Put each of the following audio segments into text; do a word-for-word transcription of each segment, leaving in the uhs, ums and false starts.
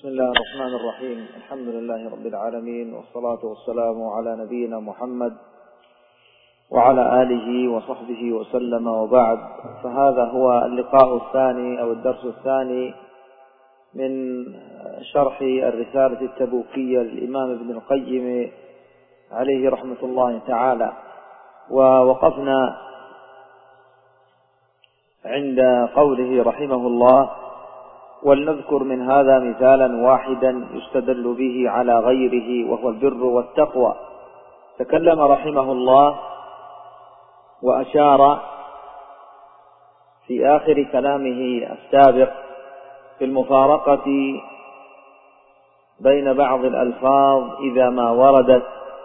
بسم الله الرحمن الرحيم. الحمد لله رب العالمين، والصلاة والسلام على نبينا محمد وعلى آله وصحبه وسلم، وبعد. فهذا هو اللقاء الثاني أو الدرس الثاني من شرح الرسالة التبوكية للإمام ابن القيم عليه رحمة الله تعالى. ووقفنا عند قوله رحمه الله: ولنذكر من هذا مثالا واحدا يستدل به على غيره، وهو البر والتقوى. تكلم رحمه الله وأشار في آخر كلامه السابق في المفارقة بين بعض الألفاظ إذا ما وردت،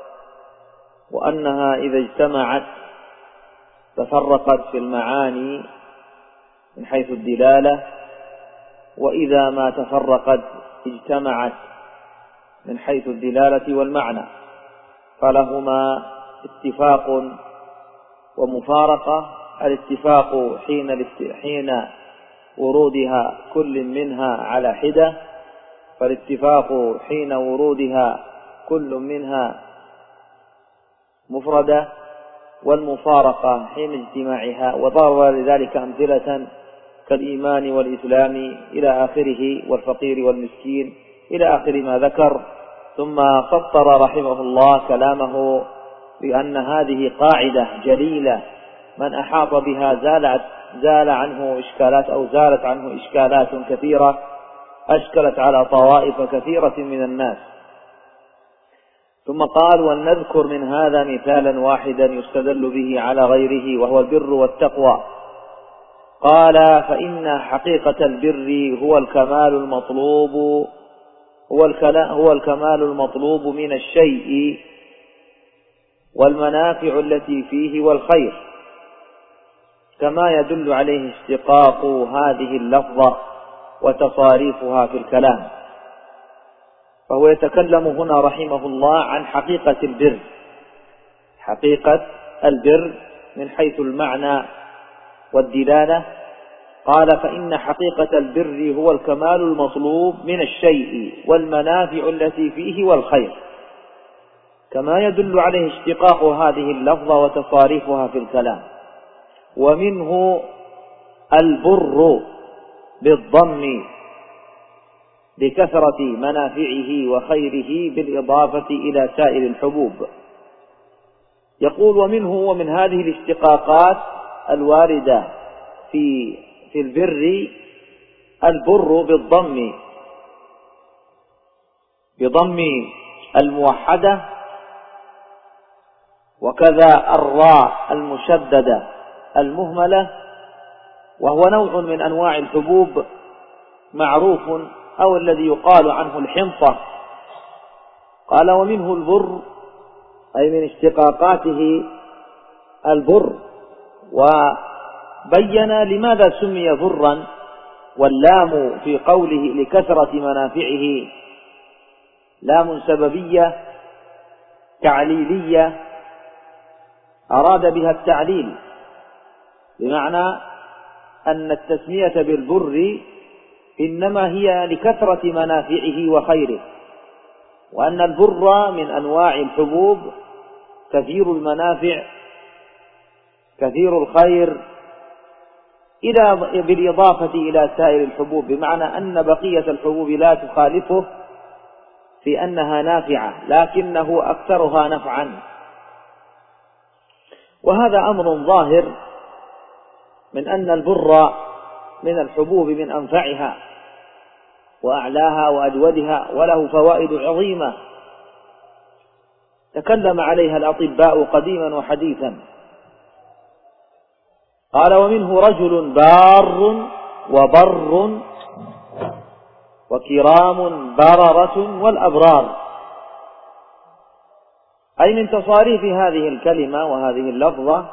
وأنها إذا اجتمعت تفرقت في المعاني من حيث الدلالة، وإذا ما تفرقت اجتمعت من حيث الدلالة والمعنى، فلهما اتفاق ومفارقة. الاتفاق حين حين ورودها كل منها على حدة، فالاتفاق حين ورودها كل منها مفردة، والمفارقة حين اجتماعها. وضرب لذلك أمثلة كالإيمان والإسلام إلى آخره، والفقير والمسكين إلى آخر ما ذكر. ثم سطر رحمه الله كلامه بأن هذه قاعدة جليلة من أحاط بها زالت زال عنه إشكالات أو زالت عنه إشكالات كثيرة أشكلت على طوائف كثيرة من الناس. ثم قال: ولنذكر من هذا مثالا واحدا يستدل به على غيره، وهو البر والتقوى. قال: فإن حقيقة البر هو الكمال المطلوب هو هو الكمال المطلوب من الشيء والمنافع التي فيه والخير، كما يدل عليه اشتقاق هذه اللفظة وتصاريفها في الكلام. فهو يتكلم هنا رحمه الله عن حقيقة البر، حقيقة البر من حيث المعنى والدلالة. قال: فإن حقيقة البر هو الكمال المطلوب من الشيء والمنافع التي فيه والخير، كما يدل عليه اشتقاق هذه اللفظة وتصاريفها في الكلام. ومنه البر بالضم لكثرة منافعه وخيره بالإضافة إلى سائر الحبوب. يقول: ومنه ومن هذه الاشتقاقات الواردة في في البر البر بالضم بضم الموحدة، وكذا الراء المشددة المهملة، وهو نوع من أنواع الحبوب معروف، أو الذي يقال عنه الحنطة. قال: ومنه البر أي من اشتقاقاته البر. وبين لماذا سمي برا، واللام في قوله لكثرة منافعه لام سببية تعليلية، أراد بها التعليل، بمعنى أن التسمية بالبر إنما هي لكثرة منافعه وخيره، وأن البر من أنواع الحبوب كثير المنافع كثير الخير، إلى بالإضافة إلى سائر الحبوب، بمعنى أن بقية الحبوب لا تخالفه في أنها نافعة، لكنه أكثرها نفعا. وهذا أمر ظاهر من أن البر من الحبوب من أنفعها وأعلاها وأجودها، وله فوائد عظيمة تكلم عليها الأطباء قديما وحديثا. قال: ومنه رجل بار وبر وكرام بررة والأبرار، أي من تصاريف هذه الكلمة وهذه اللفظة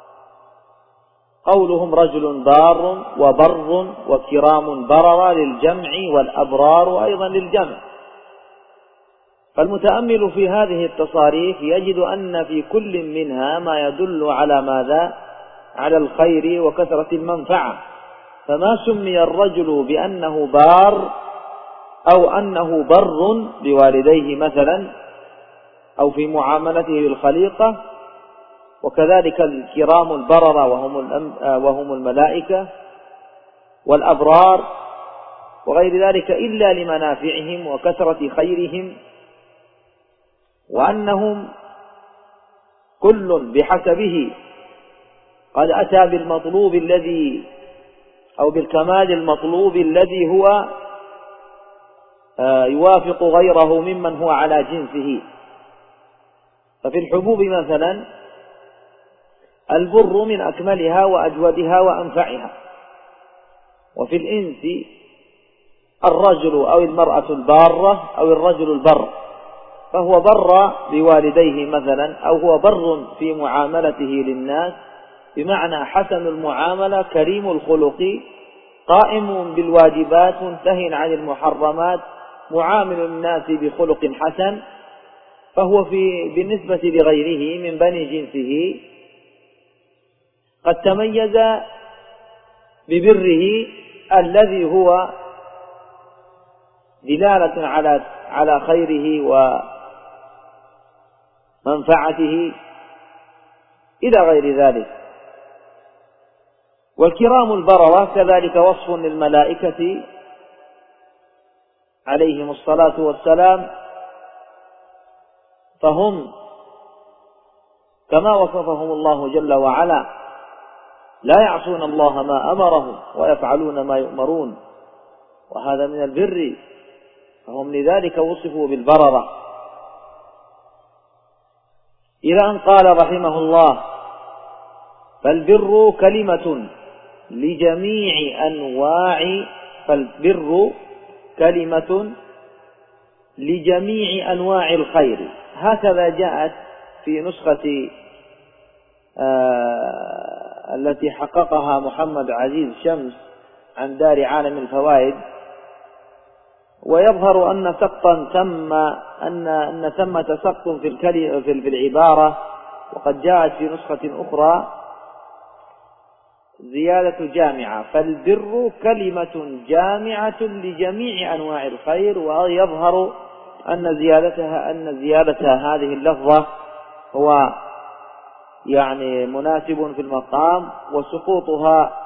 قولهم رجل بار وبر وكرام بررة للجمع، والأبرار أيضا للجمع. فالمتأمل في هذه التصاريف يجد أن في كل منها ما يدل على ماذا؟ على الخير وكثرة المنفعة. فما سمي الرجل بأنه بار أو أنه بر بوالديه مثلا أو في معاملته بالخليقة. وكذلك الكرام البررة وهم, وهم الملائكة والأبرار وغير ذلك إلا لمنافعهم وكثرة خيرهم، وأنهم كل بحسبه قد أتى بالمطلوب الذي أو بالكمال المطلوب الذي هو يوافق غيره ممن هو على جنسه. ففي الحبوب مثلا البر من أكملها وأجودها وأنفعها، وفي الإنس الرجل أو المرأة البارة أو الرجل البر، فهو بر بوالديه مثلا أو هو بر في معاملته للناس، بمعنى حسن المعاملة كريم الخلق قائم بالواجبات منتهٍ عن المحرمات معامل الناس بخلق حسن، فهو في بالنسبة لغيره من بني جنسه قد تميز ببره الذي هو دلالة على على خيره ومنفعته إلى غير ذلك. والكرام البررة كذلك وصف للملائكة عليهم الصلاة والسلام، فهم كما وصفهم الله جل وعلا لا يعصون الله ما أمرهم ويفعلون ما يؤمرون، وهذا من البر، فهم لذلك وصفوا بالبررة. إلى أن قال رحمه الله: فالبر كلمة لجميع أنواع فالبر كلمة لجميع أنواع الخير. هكذا جاءت في نسخة آه التي حققها محمد عزيز شمس عن دار عالم الفوائد. ويظهر أن سقطا تم أن أن ثمة سقط في الكلمة في العبارة، وقد جاءت في نسخة أخرى زيادة جامعة: فالبر كلمة جامعة لجميع أنواع الخير. ويظهر أن زيادتها أن زيادة هذه اللفظة هو يعني مناسب في المقام، وسقوطها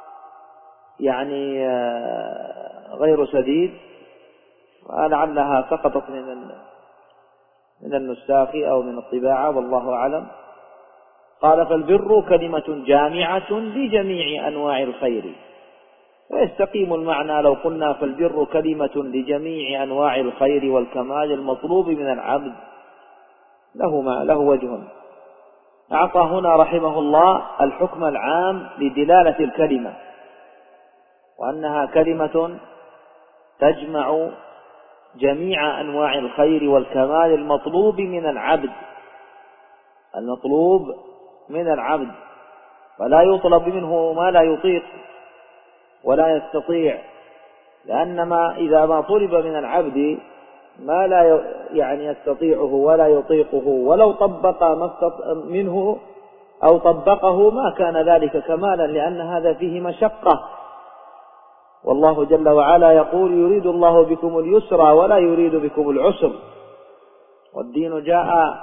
يعني غير سديد، ولعلها سقطت من من النساخ أو من الطباعة والله أعلم. قال: فالبر كلمة جامعة لجميع أنواع الخير. ويستقيم المعنى لو قلنا فالبر كلمة لجميع أنواع الخير والكمال المطلوب من العبد، له ما له وجه. أعطى هنا رحمه الله الحكم العام لدلالة الكلمة، وأنها كلمة تجمع جميع أنواع الخير والكمال المطلوب من العبد، المطلوب من العبد، ولا يطلب منه ما لا يطيق ولا يستطيع، لأن ما إذا ما طلب من العبد ما لا يعني يستطيعه ولا يطيقه ولو طبق ما منه أو طبقه ما كان ذلك كمالا، لأن هذا فيه مشقة. والله جل وعلا يقول: يريد الله بكم اليسر ولا يريد بكم العسر. والدين جاء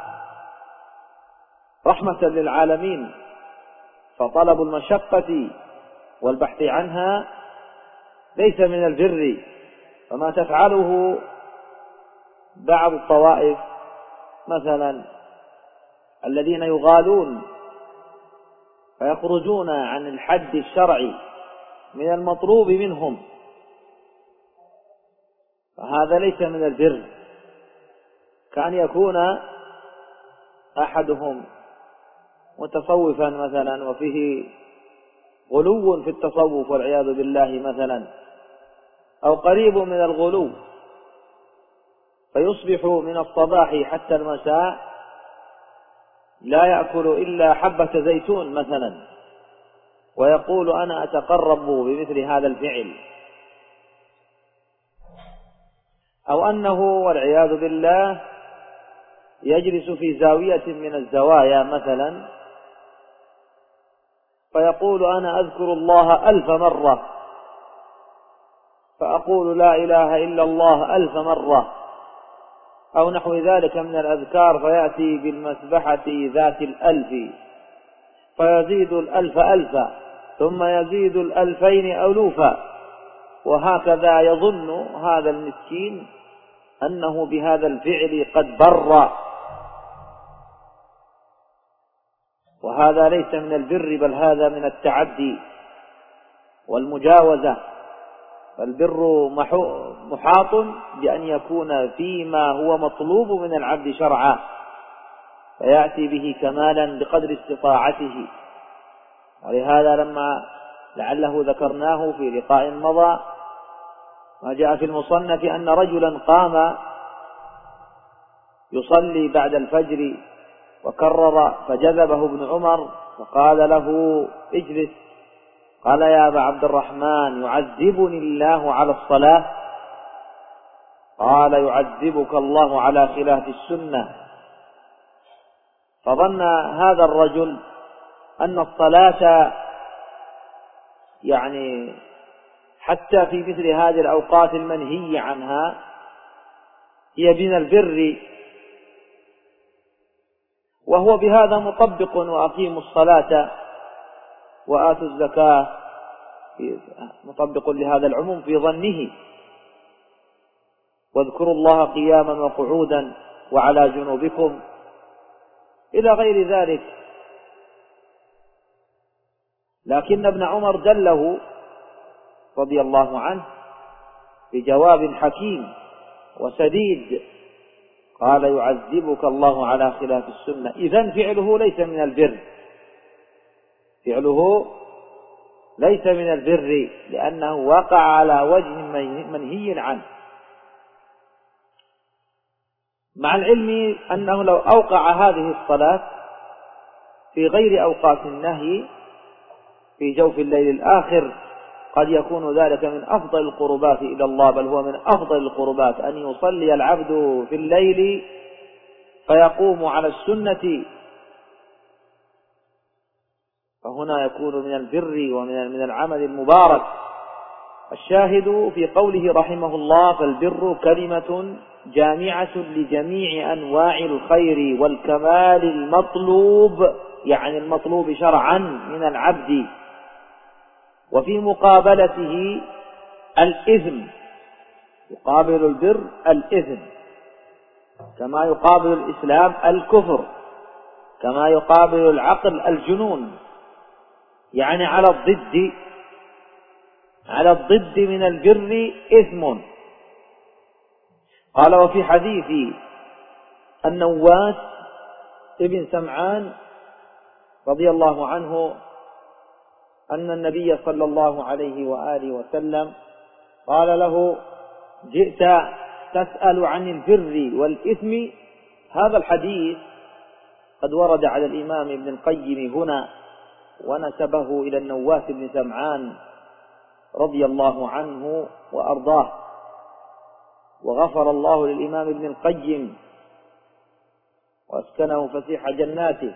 رحمة للعالمين، فطلب المشقة والبحث عنها ليس من البر. فما تفعله بعض الطوائف مثلا الذين يغالون فيخرجون عن الحد الشرعي من المطلوب منهم، فهذا ليس من البر. كان يكون أحدهم متصوفا مثلا وفيه غلو في التصوف والعياذ بالله مثلا، أو قريب من الغلو، فيصبح من الصباح حتى المساء لا يأكل إلا حبة زيتون مثلا، ويقول: أنا أتقرب بمثل هذا الفعل. أو أنه والعياذ بالله يجلس في زاوية من الزوايا مثلا فيقول: أنا أذكر الله ألف مرة، فأقول لا إله إلا الله ألف مرة أو نحو ذلك من الأذكار، فيأتي بالمسبحة ذات الألف فيزيد الألف ألفا ثم يزيد الألفين ألوفا، وهكذا يظن هذا المسكين أنه بهذا الفعل قد بر، وهذا ليس من البر بل هذا من التعدي والمجاوزة. فالبر محاط بأن يكون فيما هو مطلوب من العبد شرعا فيأتي به كمالا بقدر استطاعته. ولهذا لما لعله ذكرناه في لقاء مضى ما جاء في المصنف أن رجلا قام يصلي بعد الفجر وكرر فجذبه ابن عمر فقال له اجلس، قال يا أبا عبد الرحمن يعذبني الله على الصلاة؟ قال يعذبك الله على خلاف السنة. فظن هذا الرجل أن الصلاة يعني حتى في مثل هذه الأوقات المنهي عنها هي من البر، وهو بهذا مطبق وأقيموا الصلاة وآتوا الزكاة مطبق لهذا العموم في ظنه، واذكروا الله قياما وقعودا وعلى جنوبكم إلى غير ذلك. لكن ابن عمر دله رضي الله عنه بجواب حكيم وسديد، قال يعذبك الله على خلاف السنة. إذن فعله ليس من البر، فعله ليس من البر لأنه وقع على وجه منهي عنه، مع العلم أنه لو أوقع هذه الصلاة في غير أوقات النهي في جوف الليل الآخر قد يكون ذلك من أفضل القربات إلى الله، بل هو من أفضل القربات أن يصلي العبد في الليل فيقوم على السنة، فهنا يكون من البر ومن من العمل المبارك. الشاهد في قوله رحمه الله فالبر كلمة جامعة لجميع أنواع الخير والكمال المطلوب، يعني المطلوب شرعا من العبد، وفي مقابلته الإثم، يقابل البر الإثم، كما يقابل الإسلام الكفر، كما يقابل العقل الجنون، يعني على الضد، على الضد من البر إثم. قال وفي حديث النواس ابن سمعان رضي الله عنه أن النبي صلى الله عليه وآله وسلم قال له جئت تسأل عن البر والإثم. هذا الحديث قد ورد على الإمام ابن القيم هنا ونسبه إلى النواس بن سمعان رضي الله عنه وأرضاه، وغفر الله للإمام ابن القيم وأسكنه فسيح جناته.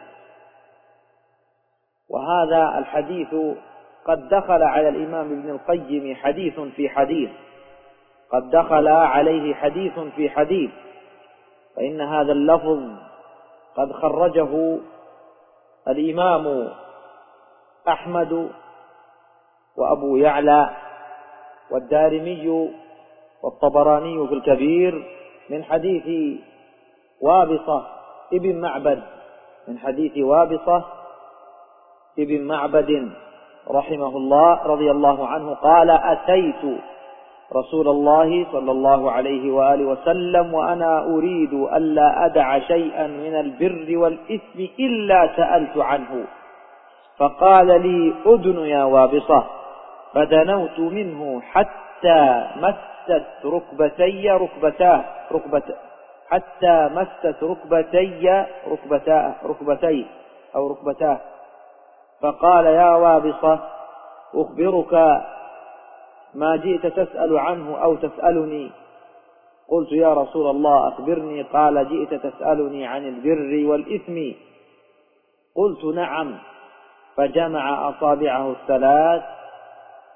وهذا الحديث قد دخل على الإمام ابن القيم حديث في حديث، قد دخل عليه حديث في حديث، فإن هذا اللفظ قد خرجه الإمام أحمد وأبو يعلى والدارمي والطبراني في الكبير من حديث وابصة ابن معبد، من حديث وابصة ابن معبد رحمه الله رضي الله عنه قال أتيت رسول الله صلى الله عليه وآله وسلم وأنا أريد ألا أدع شيئا من البر والإثم إلا سألت عنه، فقال لي أدن يا وابصة، فدنوت منه حتى مست ركبتي ركبتاه ركبت حتى مست ركبتي ركبتاه ركبتي أو ركبتاه، فقال يا وابصة أخبرك ما جئت تسأل عنه أو تسألني؟ قلت يا رسول الله أخبرني. قال جئت تسألني عن البر والإثم؟ قلت نعم. فجمع أصابعه الثلاث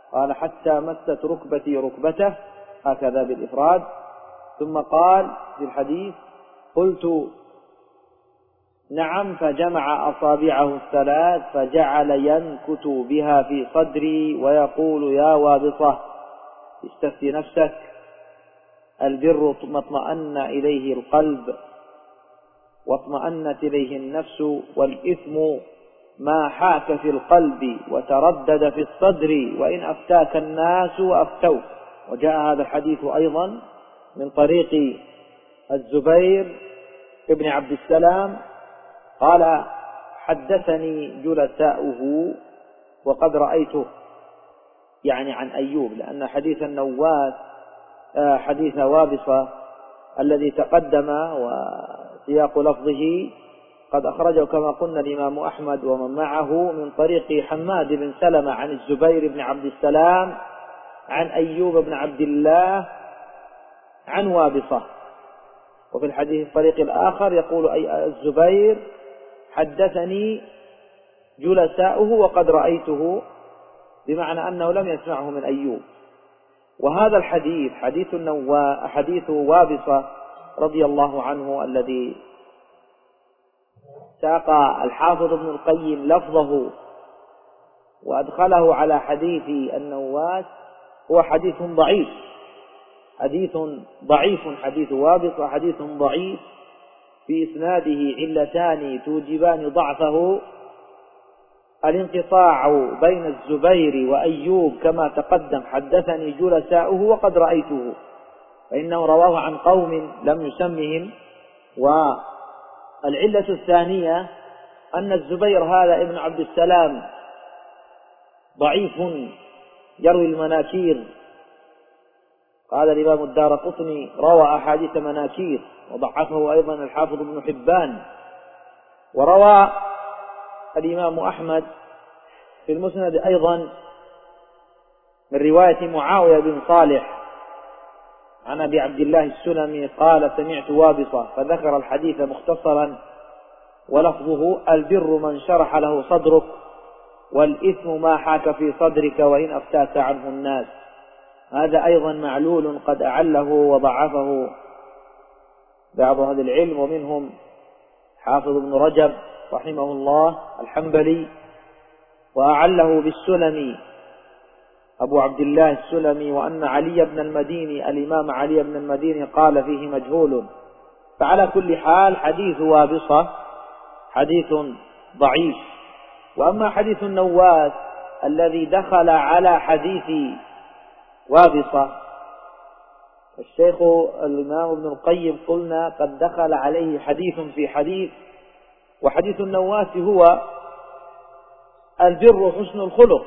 قال حتى مست ركبتي ركبته، هكذا بالإفراد. ثم قال في الحديث قلت نعم، فجمع أصابعه الثلاث فجعل ينكت بها في صدري ويقول يا وابصة استفتي نفسك، البر ما اطمأن إليه القلب واطمأنت إليه النفس، والإثم ما حاك في القلب وتردد في الصدر، وإن أفتاك الناس وأفتوك. وجاء هذا الحديث أيضا من طريق الزبير ابن عبد السلام قال حدثني جلساؤه وقد رأيته، يعني عن أيوب، لأن حديث النواس حديث وابصة الذي تقدم وسياق لفظه قد أخرجه كما قلنا الإمام أحمد ومن معه من طريق حماد بن سلمة عن الزبير بن عبد السلام عن أيوب بن عبد الله عن وابصة. وفي الحديث الطريق الآخر يقول أي الزبير حدثني جلساؤه وقد رأيته، بمعنى أنه لم يسمعه من أيوب. وهذا الحديث حديث النوا حديث وابصة رضي الله عنه الذي ساق الحافظ ابن القيم لفظه وأدخله على حديث النواس هو حديث ضعيف، حديث ضعيف حديث وابصة حديث ضعيف، في إسناده علتان توجبان ضعفه: الانقطاع بين الزبير وأيوب كما تقدم حدثني جلساؤه وقد رأيته، فإنه رواه عن قوم لم يسمهم. والعلة الثانية أن الزبير هذا ابن عبد السلام ضعيف يروي المناكير، قال الإمام الدارقطني روى أحاديث مناكير، وضعفه أيضا الحافظ ابن حبان. وروى الإمام أحمد في المسند أيضا من رواية معاوية بن صالح عن أبي عبد الله السلمي قال سمعت وابصة فذكر الحديث مختصرا ولفظه: البر من شرح له صدرك، والإثم ما حاك في صدرك وإن أفتاك عنه الناس. هذا أيضا معلول قد أعله وضعفه بعض أهل العلم، ومنهم حافظ ابن رجب رحمه الله الحنبلي، وأعله بالسلمي أبو عبد الله السلمي، وأن علي بن المديني الإمام علي بن المديني قال فيه مجهول. فعلى كل حال حديث وابصة حديث ضعيف. وأما حديث النواس الذي دخل على حديث وابصة، الشيخ الإمام ابن القيم قلنا قد دخل عليه حديث في حديث. وحديث النواس هو: البر حسن الخلق،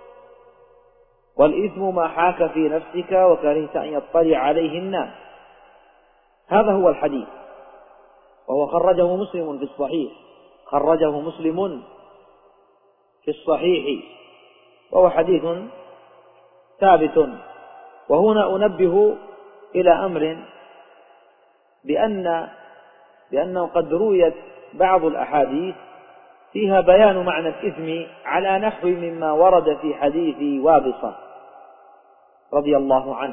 والإثم ما حاك في نفسك وكرهت أن يطلع عليه الناس. هذا هو الحديث، وهو خرجه مسلم في الصحيح خرجه مسلم في الصحيح وهو حديث ثابت. وهنا أنبه إلى أمر، بأن بأنه قد رويت بعض الأحاديث فيها بيان معنى الإثم على نحو مما ورد في حديث وابصة رضي الله عنه.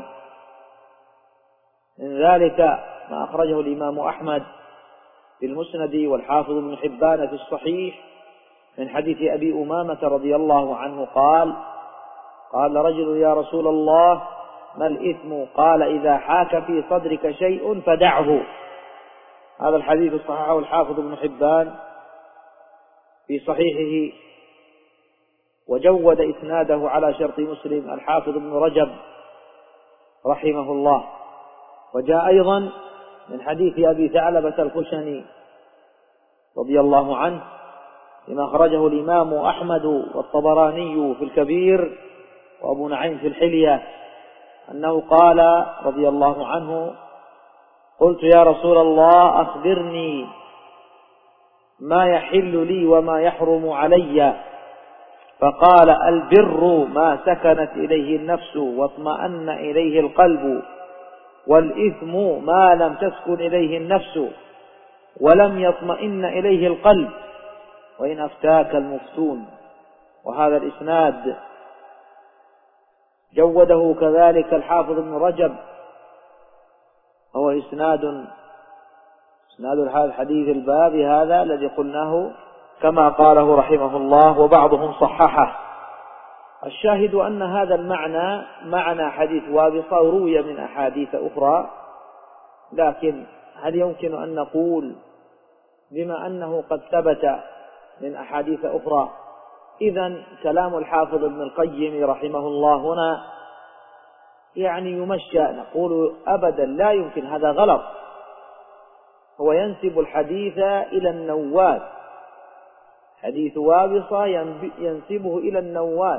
من ذلك ما أخرجه الإمام أحمد في المسند والحافظ ابن حبان في الصحيح من حديث أبي أمامة رضي الله عنه قال: قال رجل يا رسول الله ما الإثم؟ قال: إذا حاك في صدرك شيء فدعه. هذا الحديث صححه الحافظ ابن حبان في صحيحه، وجود إسناده على شرط مسلم الحافظ ابن رجب رحمه الله. وجاء أيضا من حديث أبي ثعلبة الخشني رضي الله عنه لما أخرجه الإمام أحمد والطبراني في الكبير وأبو نعيم في الحلية أنه قال رضي الله عنه: قلت يا رسول الله أخبرني ما يحل لي وما يحرم علي. فقال: البر ما سكنت إليه النفس واطمأن إليه القلب، والإثم ما لم تسكن إليه النفس ولم يطمئن إليه القلب، وإن أفتاك المفتون. وهذا الإسناد جوده كذلك الحافظ ابن رجب، هو إسناد إسناد الحديث الباب هذا الذي قلناه كما قاله رحمه الله، وبعضهم صححه. الشاهد أن هذا المعنى معنى حديث وابصة روي من أحاديث أخرى، لكن هل يمكن أن نقول بما أنه قد ثبت من أحاديث أخرى إذن كلام الحافظ ابن القيم رحمه الله هنا يعني يمشى؟ نقول أبدا لا يمكن، هذا غلط. هو ينسب الحديث إلى النواس، حديث وابصة ينسبه إلى النواس،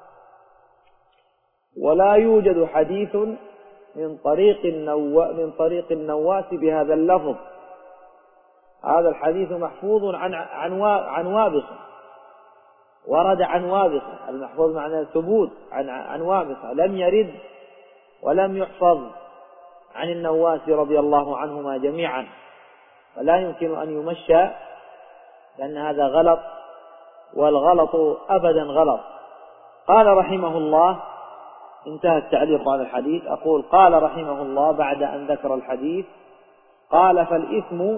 ولا يوجد حديث من طريق النوا من طريق النواس بهذا اللفظ. هذا الحديث محفوظ عن عن عن وابصة، ورد عن وابصة، المحفوظ معناه الثبوت عن عن وابصة، لم يرد ولم يحفظ عن النواس رضي الله عنهما جميعا، فلا يمكن أن يمشى، لأن هذا غلط، والغلط أبدا غلط. قال رحمه الله، انتهى التعليق على الحديث. أقول قال رحمه الله بعد أن ذكر الحديث، قال: فالإثم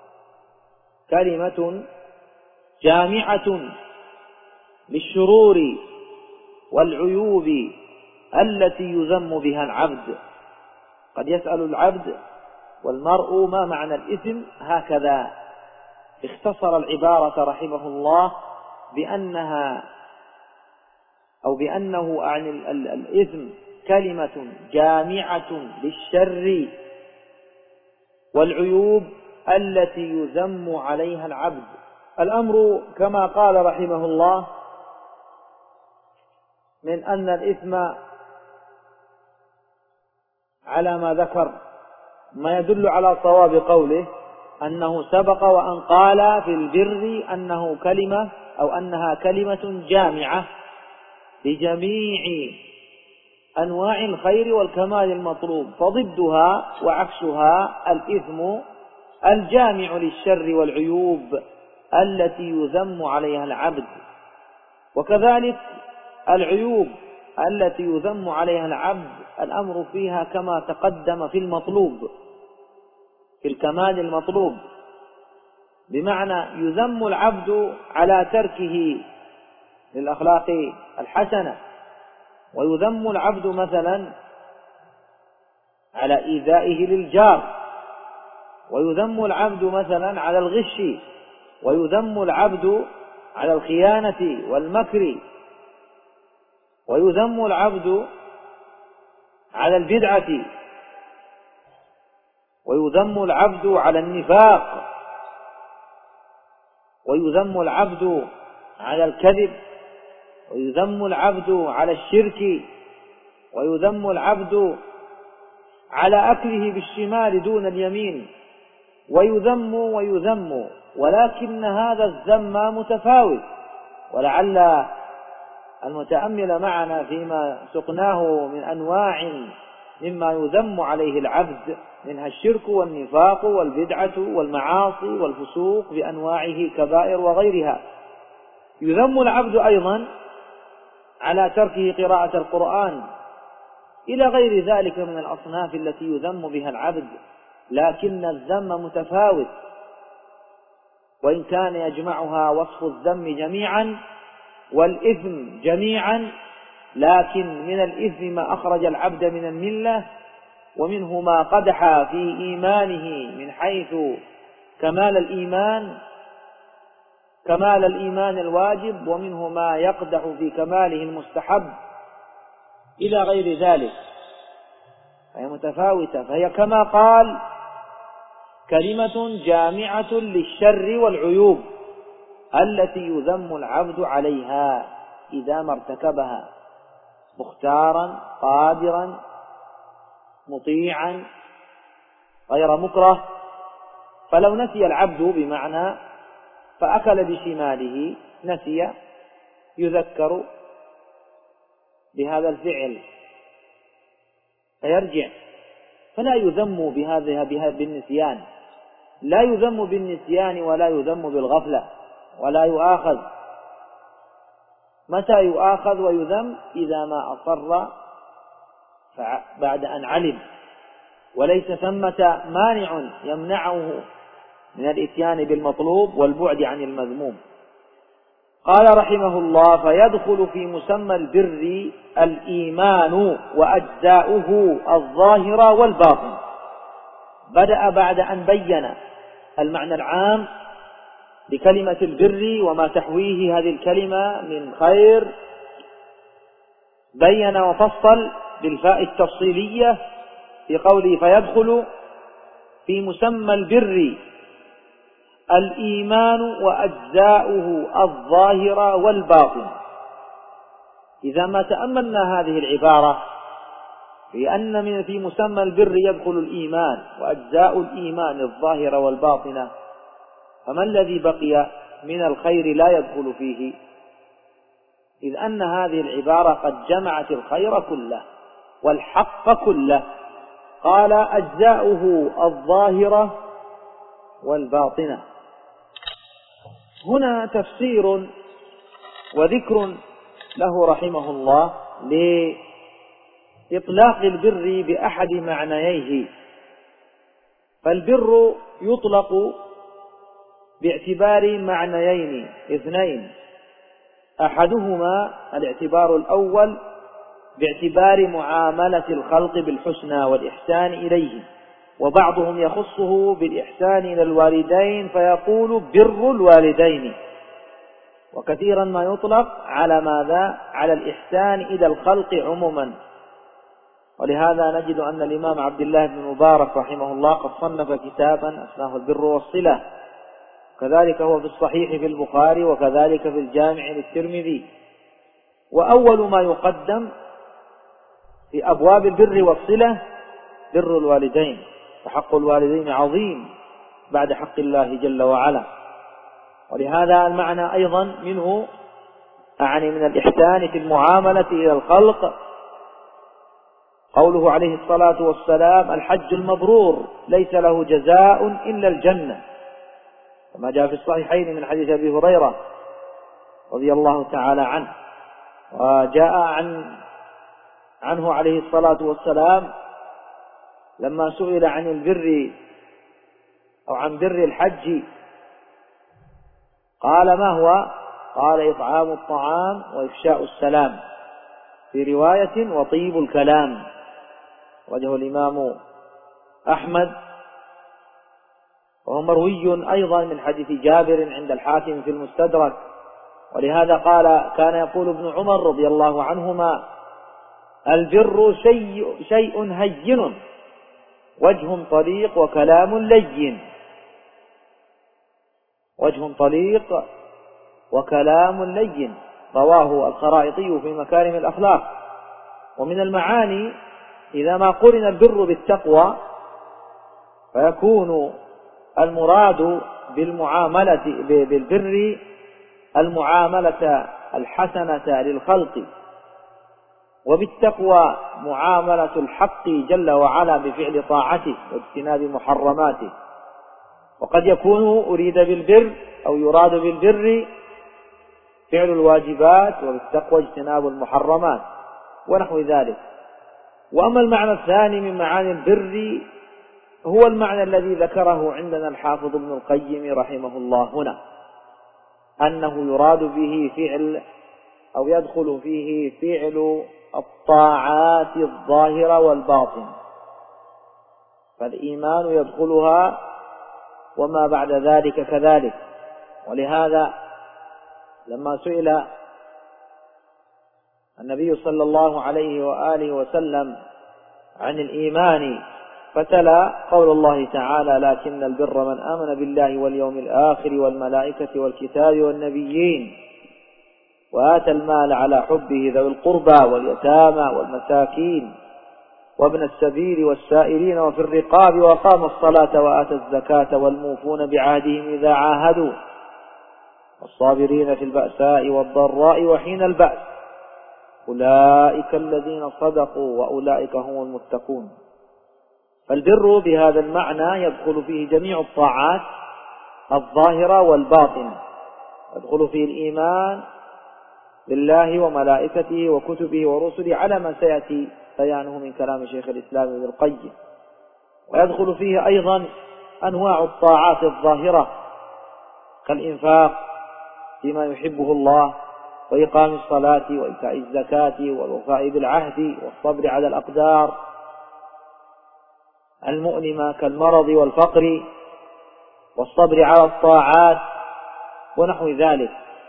كلمة جامعة للشرور والعيوب التي يذم بها العبد. قد يسأل العبد والمرء ما معنى الإثم، هكذا اختصر العبارة رحمه الله بأنها أو بأنه عن الإثم كلمة جامعة للشر والعيوب التي يذم عليها العبد. الأمر كما قال رحمه الله من أن الإثم على ما ذكر ما يدل على صواب قوله أنه سبق وأن قال في البر أنه كلمة أو أنها كلمة جامعة لجميع أنواع الخير والكمال المطلوب، فضدها وعكسها الإثم الجامع للشر والعيوب التي يذم عليها العبد. وكذلك العيوب التي يذم عليها العبد الأمر فيها كما تقدم في المطلوب، في الكمال المطلوب، بمعنى يذم العبد على تركه للأخلاق الحسنة، ويذم العبد مثلا على إيذائه للجار، ويذم العبد مثلا على الغش، ويذم العبد على الخيانة والمكر، ويذم العبد على البدعة، ويذم العبد على النفاق، ويذم العبد على الكذب، ويذم العبد على الشرك، ويذم العبد على أكله بالشمال دون اليمين، ويذم ويذم، ولكن هذا الذم متفاوت. ولعل المتأمل معنا فيما سقناه من أنواع مما يذم عليه العبد، منها الشرك والنفاق والبدعة والمعاصي والفسوق بأنواعه كبائر وغيرها. يذم العبد أيضا على تركه قراءة القرآن إلى غير ذلك من الأصناف التي يذم بها العبد، لكن الذم متفاوت، وإن كان يجمعها وصف الذم جميعا والإثم جميعا، لكن من الإثم ما أخرج العبد من الملة، ومنه ما قدح في إيمانه من حيث كمال الإيمان كمال الإيمان الواجب، ومنه ما يقدح في كماله المستحب إلى غير ذلك، فهي متفاوتة. فهي كما قال كلمة جامعة للشر والعيوب التي يذم العبد عليها إذا ما ارتكبها مختارا قادرا مطيعا غير مكره. فلو نسي العبد بمعنى فأكل بشماله نسي، يذكر بهذا الفعل فيرجع، فلا يذم بهذا بالنسيان، لا يذم بالنسيان ولا يذم بالغفلة، ولا يؤاخذ. متى يؤاخذ ويذم؟ إذا ما أصر بعد أن علم، وليس ثمة مانع يمنعه من الإتيان بالمطلوب والبعد عن المذموم. قال رحمه الله: فيدخل في مسمى البر الإيمان وأجزاؤه الظاهرة والباطن. بدأ بعد أن بين المعنى العام لكلمة البر وما تحويه هذه الكلمة من خير، بين وفصل بالفاء التفصيلية في قوله: فيدخل في مسمى البر الإيمان وأجزاؤه الظاهرة والباطن. إذا ما تأملنا هذه العبارة بأن من في مسمى البر يدخل الإيمان وأجزاء الإيمان الظاهرة والباطنة، فما الذي بقي من الخير لا يدخل فيه؟ إذ أن هذه العبارة قد جمعت الخير كله والحق كله. قال: أجزاؤه الظاهرة والباطنة. هنا تفسير وذكر له رحمه الله لإطلاق البر بأحد معنييه. فالبر يطلق باعتبار معنيين اثنين: أحدهما الاعتبار الأول باعتبار معاملة الخلق بالحسنى والإحسان إليهم، وبعضهم يخصه بالإحسان إلى الوالدين فيقول بر الوالدين. وكثيرا ما يطلق على ماذا؟ على الإحسان إلى الخلق عموما. ولهذا نجد أن الإمام عبد الله بن مبارك رحمه الله قد صنف كتابا اسمه البر والصلة، كذلك هو في الصحيح في البخاري، وكذلك في الجامع للترمذي. وأول ما يقدم في أبواب البر والصلة بر الوالدين، فحق الوالدين عظيم بعد حق الله جل وعلا. ولهذا المعنى أيضا منه أعني من الإحسان في المعاملة إلى الخلق قوله عليه الصلاة والسلام: الحج المبرور ليس له جزاء إلا الجنة، كما جاء في الصحيحين من حديث أبي هريرة رضي الله تعالى عنه. وجاء عن عنه عليه الصلاة والسلام لما سئل عن البر أو عن بر الحج قال: ما هو؟ قال: إطعام الطعام وإفشاء السلام، في رواية وطيب الكلام. وجه الإمام أحمد، وهو مروي أيضا من حديث جابر عند الحاكم في المستدرك. ولهذا قال: كان يقول ابن عمر رضي الله عنهما: البر شيء, شيء هين وجه طليق وكلام لين. وجه طليق وكلام لين، رواه الخرائطي في مكارم الأخلاق. ومن المعاني إذا ما قرن البر بالتقوى فيكون المراد بالمعاملة بالبر المعاملة الحسنة للخلق، وبالتقوى معاملة الحق جل وعلا بفعل طاعته واجتناب محرماته. وقد يكون أريد بالبر أو يراد بالبر فعل الواجبات، وبالتقوى اجتناب المحرمات ونحو ذلك. وأما المعنى الثاني من معاني البر هو المعنى الذي ذكره عندنا الحافظ ابن القيم رحمه الله هنا، أنه يراد به فعل أو يدخل فيه فعل الطاعات الظاهرة والباطن، فالإيمان يدخلها وما بعد ذلك كذلك. ولهذا لما سئل النبي صلى الله عليه وآله وسلم عن الإيمان فتلا قول الله تعالى: لكن البر من آمن بالله واليوم الآخر والملائكة والكتاب والنبيين وآتى المال على حبه ذوي القربى واليتامى والمساكين وابن السبيل والسائلين وفي الرقاب وقام الصلاة وآتى الزكاة والموفون بعهدهم إذا عاهدوا والصابرين في البأساء والضراء وحين البأس أولئك الذين صدقوا وأولئك هم المتقون. فالبر بهذا المعنى يدخل فيه جميع الطاعات الظاهرة والباطنة، يدخل فيه الإيمان بالله وملائكته وكتبه ورسله على ما سيأتي بيانه من كلام شيخ الإسلام ابن القيم. ويدخل فيه أيضا أنواع الطاعات الظاهرة كالإنفاق فيما يحبه الله، وإقام الصلاة، وإيتاء الزكاة، والوفاء بالعهد، والصبر على الأقدار المؤلمة كالمرض والفقر، والصبر على الطاعات ونحو ذلك.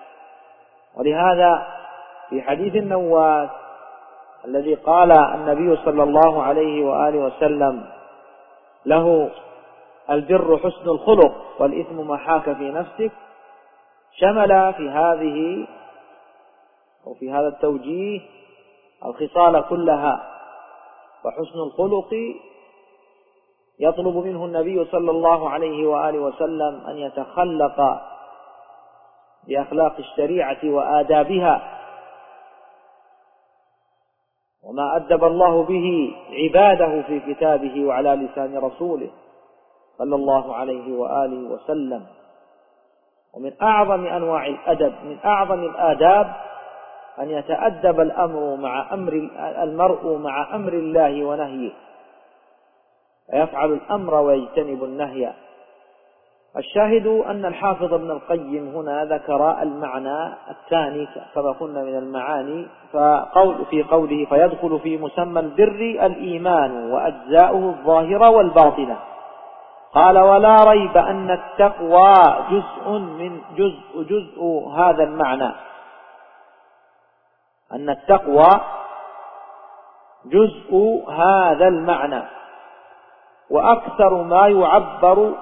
ولهذا في حديث النواس الذي قال النبي صلى الله عليه وآله وسلم له: البر حسن الخلق والإثم ما حاك في نفسك، شمل في هذه أو في هذا التوجيه الخصال كلها. وحسن الخلق يطلب منه النبي صلى الله عليه وآله وسلم أن يتخلق بأخلاق الشريعة وآدابها، وما أدب الله به عباده في كتابه وعلى لسان رسوله صلى الله عليه وآله وسلم. ومن أعظم أنواع الأدب، من أعظم الآداب، أن يتأدب الأمر مع أمر المرء مع أمر الله ونهيه، فيفعل الأمر ويجتنب النهي. الشاهد أن الحافظ ابن القيم هنا ذكر المعنى الثاني كما قلنا من المعاني، فقول في قوله: فيدخل في مسمى البر الإيمان وأجزاؤه الظاهرة والباطنة. قال: ولا ريب أن التقوى جزء من جزء جزء هذا المعنى، أن التقوى جزء هذا المعنى، وأكثر ما يعبر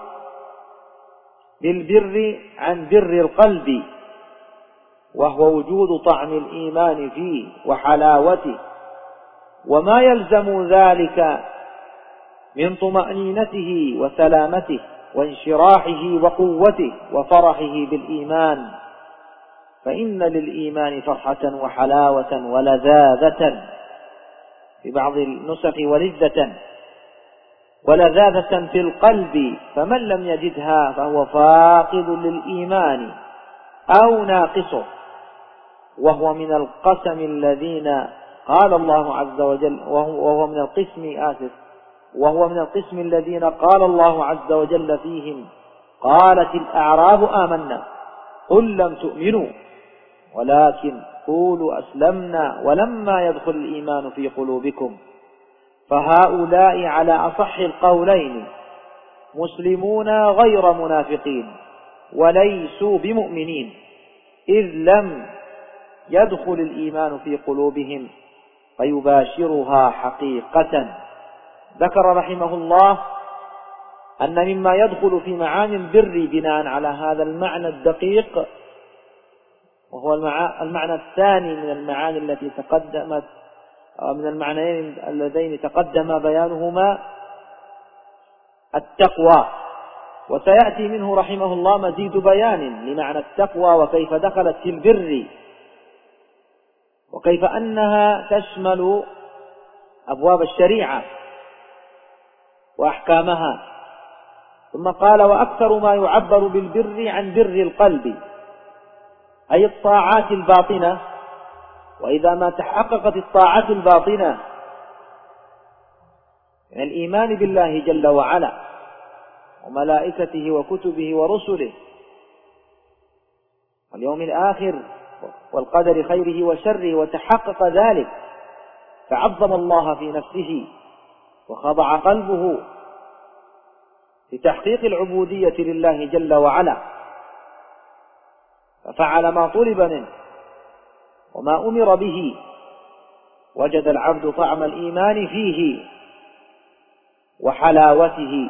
بالبر عن بر القلب، وهو وجود طعم الإيمان فيه وحلاوته، وما يلزم ذلك من طمأنينته وسلامته وانشراحه وقوته وفرحه بالإيمان. فإن للإيمان فرحة وحلاوة ولذاذة، في بعض النسخ ولذة، ولذاذة في القلب، فمن لم يجدها فهو فاقد للإيمان أو ناقصه، وهو من القسم الذين قال الله عز وجل وهو من القسم آسف وهو من القسم الذين قال الله عز وجل فيهم: قالت الأعراب آمنا قل لم تؤمنوا ولكن قولوا أسلمنا ولما يدخل الإيمان في قلوبكم. فهؤلاء على أصح القولين مسلمون غير منافقين، وليسوا بمؤمنين، إذ لم يدخل الإيمان في قلوبهم فيباشرها حقيقة. ذكر رحمه الله أن مما يدخل في معاني البر بناء على هذا المعنى الدقيق، وهو المعنى الثاني من المعاني التي تقدمت من المعنيين اللذين تقدم بيانهما، التقوى. وسيأتي منه رحمه الله مزيد بيان لمعنى التقوى وكيف دخلت في البر، وكيف أنها تشمل أبواب الشريعة وأحكامها. ثم قال: وأكثر ما يعبر بالبر عن بر القلب، أي الطاعات الباطنة. وإذا ما تحققت الطاعات الباطنة من الإيمان بالله جل وعلا وملائكته وكتبه ورسله واليوم الآخر والقدر خيره وشره، وتحقق ذلك، فعظم الله في نفسه وخضع قلبه لتحقيق العبودية لله جل وعلا، ففعل ما طلب منه وما أمر به، وجد العبد طعم الإيمان فيه وحلاوته،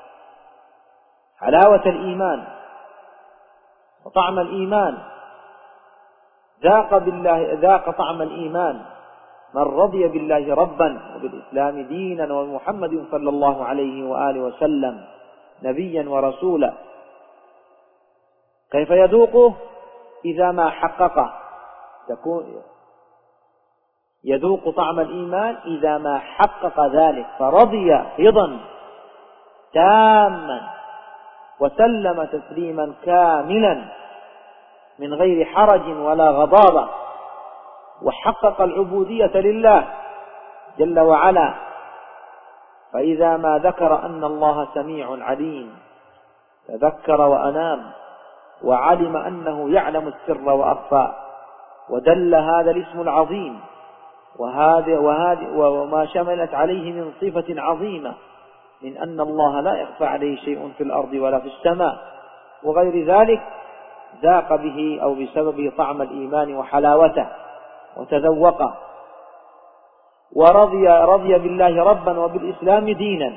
حلاوة الإيمان وطعم الإيمان. ذاق بالله ذاق طعم الإيمان من رضي بالله ربا وبالإسلام دينا ومحمد صلى الله عليه وآله وسلم نبيا ورسولا. كيف يذوقه؟ إذا ما حققه تكون يذوق طعم الإيمان إذا ما حقق ذلك، فرضي رضا تاما وسلم تسليما كاملا من غير حرج ولا غضاضة، وحقق العبودية لله جل وعلا. فإذا ما ذكر أن الله سميع عليم تذكر وأنام وعلم أنه يعلم السر وأخفى، ودل هذا الاسم العظيم وهذا وهذا وما شملت عليه من صفة عظيمة من أن الله لا يخفى عليه شيء في الأرض ولا في السماء وغير ذلك، ذاق به أو بسببه طعم الإيمان وحلاوته وتذوقه، ورضي رضي بالله ربا وبالإسلام دينا.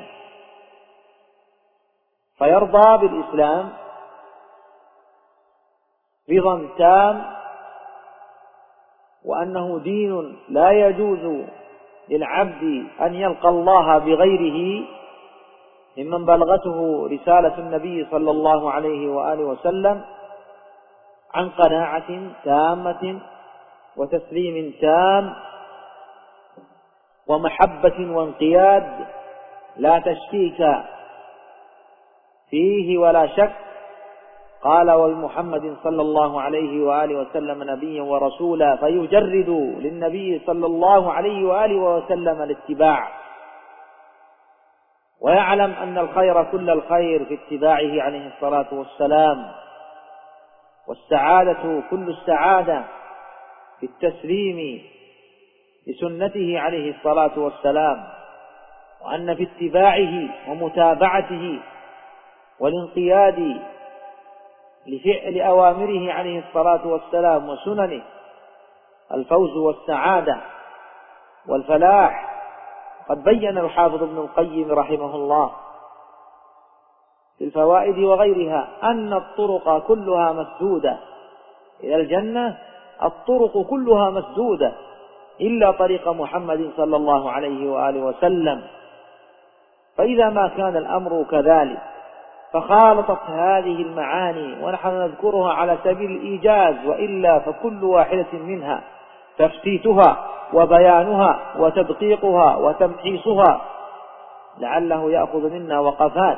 فيرضى بالإسلام رضا تام، وأنه دين لا يجوز للعبد أن يلقى الله بغيره، ممن بلغته رسالة النبي صلى الله عليه وآله وسلم عن قناعة تامة وتسليم تام ومحبة وانقياد لا تشكيك فيه ولا شك. قال: وبمحمد صلى الله عليه وآله وسلم نبيا ورسولا، فيجرد للنبي صلى الله عليه وآله وسلم الاتباع، ويعلم أن الخير كل الخير في اتباعه عليه الصلاة والسلام، والسعادة كل السعادة في التسليم لسنته عليه الصلاة والسلام، وأن في اتباعه ومتابعته والانقياد لفعل أوامره عليه الصلاة والسلام وسننه الفوز والسعادة والفلاح. قد بين الحافظ ابن القيم رحمه الله في الفوائد وغيرها أن الطرق كلها مسدودة إلى الجنة، الطرق كلها مسدودة إلا طريق محمد صلى الله عليه وآله وسلم. فإذا ما كان الأمر كذلك فخالطت هذه المعاني، ونحن نذكرها على سبيل الإيجاز، وإلا فكل واحدة منها تفتيتها وبيانها وتدقيقها وتمحيصها لعله يأخذ منا وقفات،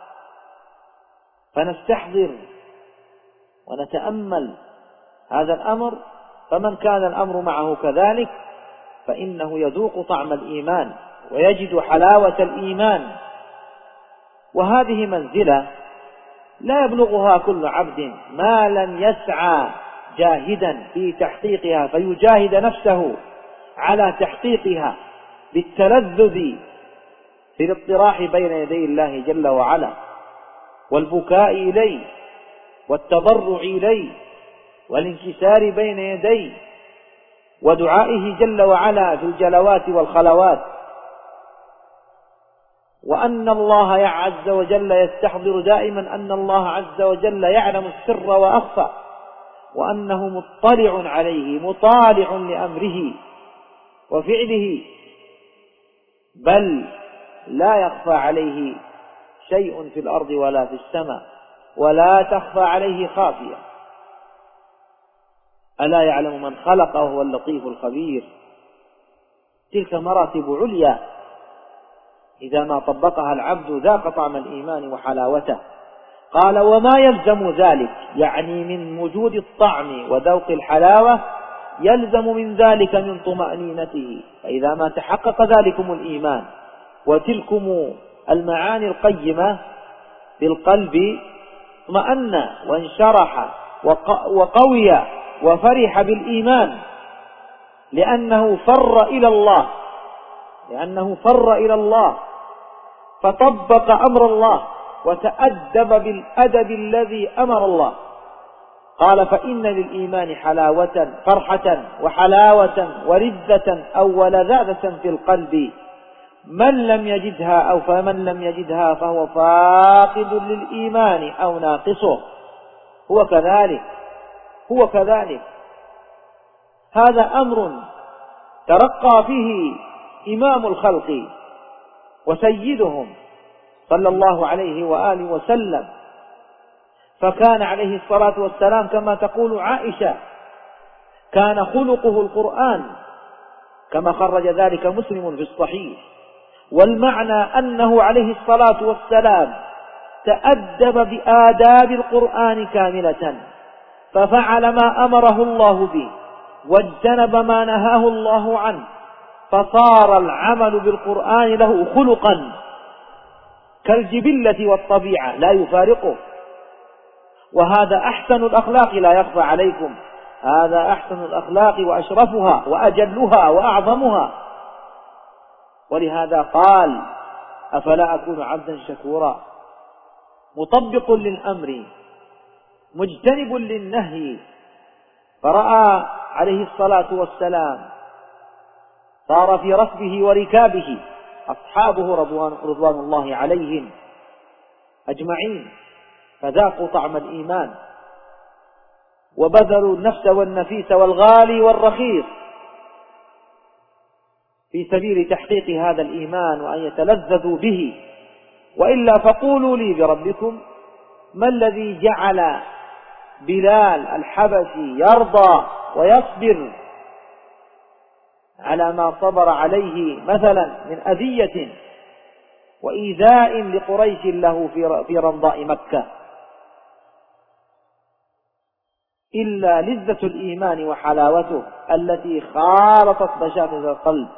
فنستحضر ونتأمل هذا الأمر. فمن كان الأمر معه كذلك فإنه يذوق طعم الإيمان ويجد حلاوة الإيمان، وهذه منزلة لا يبلغها كل عبد ما لم يسعى جاهدا في تحقيقها، فيجاهد نفسه على تحقيقها بالتلذذ في الاطراح بين يدي الله جل وعلا، والبكاء إليه والتضرع إليه والانكسار بين يديه، ودعائه جل وعلا في الجلوات والخلوات، وأن الله عز وجل يستحضر دائما أن الله عز وجل يعلم السر وأخفى، وأنه مطلع عليه مطالع لأمره وفعله، بل لا يخفى عليه شيء في الأرض ولا في السماء، ولا تخفى عليه خافية. ألا يعلم من خلق وهو اللطيف الخبير. تلك مراتب عليا إذا ما طبقها العبد ذاق طعم الإيمان وحلاوته. قال: وما يلزم ذلك، يعني من وجود الطعم وذوق الحلاوة يلزم من ذلك من طمأنينته. فإذا ما تحقق ذلكم الإيمان وتلكم المعاني القيمة بالقلب اطمأن وانشرح وقوي وفرح بالإيمان، لأنه فر إلى الله لأنه فر إلى الله فطبق أمر الله وتأدب بالأدب الذي أمر الله. قال: فإن للإيمان حلاوة فرحة وحلاوة ورزة أو ولذاذة في القلب، من لم يجدها أو فمن لم يجدها فهو فاقد للإيمان أو ناقصه. هو كذلك هو كذلك هذا أمر ترقى فيه إمام الخلق وسيدهم صلى الله عليه وآله وسلم، فكان عليه الصلاة والسلام كما تقول عائشة كان خلقه القرآن، كما خرج ذلك مسلم في الصحيح. والمعنى أنه عليه الصلاة والسلام تأدب بآداب القرآن كاملة، ففعل ما أمره الله به واجتنب ما نهاه الله عنه، فصار العمل بالقرآن له خلقا كالجبلة والطبيعة لا يفارقه. وهذا أحسن الأخلاق لا يخفى عليكم، هذا أحسن الأخلاق وأشرفها وأجلها وأعظمها. ولهذا قال: أفلا أكون عبدا شكورا، مطبق للأمر مجتنب للنهي. فرأى عليه الصلاة والسلام صار في ركبه وركابه أصحابه رضوان, رضوان الله عليهم أجمعين، فذاقوا طعم الإيمان وبذلوا النفس والنفيس والغالي والرخيص في سبيل تحقيق هذا الإيمان وأن يتلذذوا به. وإلا فقولوا لي بربكم ما الذي جعل بلال الحبشي يرضى ويصبر على ما صبر عليه مثلا من أذية وإيذاء لقريش له في رمضاء مكة، إلا لذة الإيمان وحلاوته التي خالطت بشاشة القلب،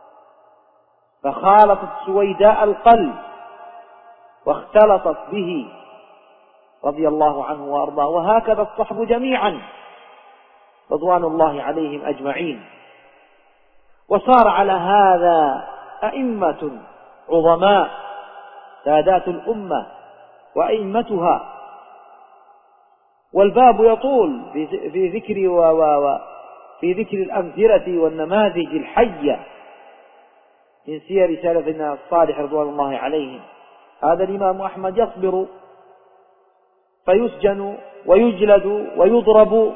فخالطت سويداء القلب واختلطت به رضي الله عنه وأرضاه. وهكذا الصحب جميعا رضوان الله عليهم أجمعين. وصار على هذا أئمة عظماء سادات الأمة وأئمتها. والباب يطول في ذكر و و في ذكر الأمثلة والنماذج الحية من سير سلفنا الصالح رضوان الله عليهم. هذا الإمام أحمد يصبر فيسجن ويجلد ويضرب